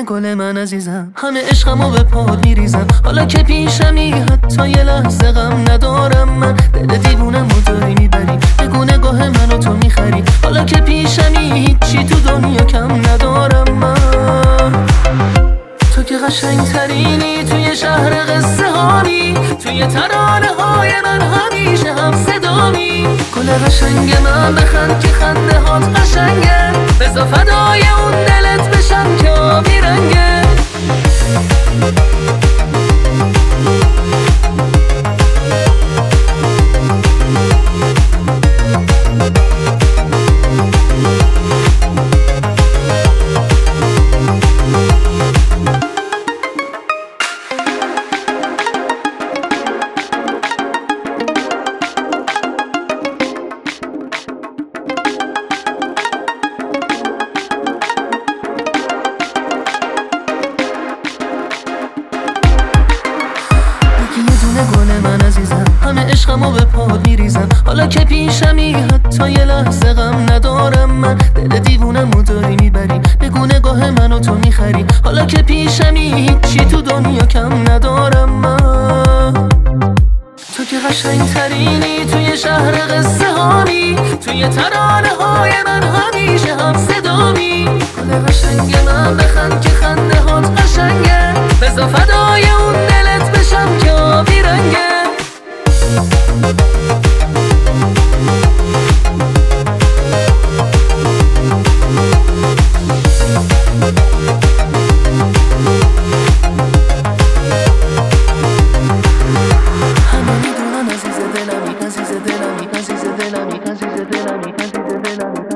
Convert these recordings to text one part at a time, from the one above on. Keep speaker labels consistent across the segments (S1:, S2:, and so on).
S1: گل من عزیزم، همه عشقمو به پات میریزم. حالا که پیشمی حتی یه لحظه غم ندارم من. دل دیوونم و داری میبری، بگو نگاه منو تو میخری. حالا که پیشمی هیچی تو دنیا کم ندارم من. تو که قشنگ ترینی توی شهر قصه هایی، توی ترانه های من همیشه هم صدامی. گل قشنگ من بخند که خنده هات قشنگه، بذار فدای اون دلت بشم که آبی رنگه. گل من عزیزم، همه عشقمو به پات میریزم. حالا که پیشمی حتی یه لحظه غم ندارم من. دل دیوونم و داری میبری، بگو نگاه منو تو میخری. حالا که پیشمی هیچی تو دنیا کم ندارم من. تو که قشنگ ترینی توی شهر قصه هایی، توی ترانه های من همیشه هم صدامی. گل قشنگ من بخند که خنده هات قشنگه، بذار فدای اون دلت بشم که آبی رنگه. همه میدونن عزیز دلمی، عزیز دلمی، عزیز دلمی، عزیز دلمی، عزیز دلمی.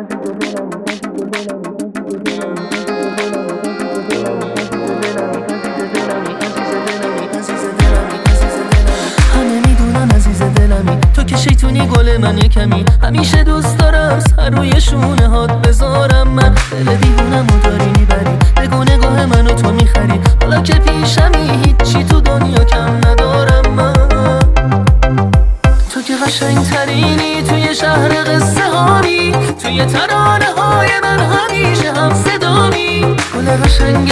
S1: تو که شیطونی گل من یه کمی، همیشه دوست دارم سر روی شونه هات بذارم من. دل دیوونم و داری میبری، بگو نگاه منو تو میخری. حالا که پیشمی هیچی تو دنیا کم ندارم من. تو که قشنگ ترینی توی شهر قصه هایی، توی ترانه های من همیشه هم صدامی. گل قشنگ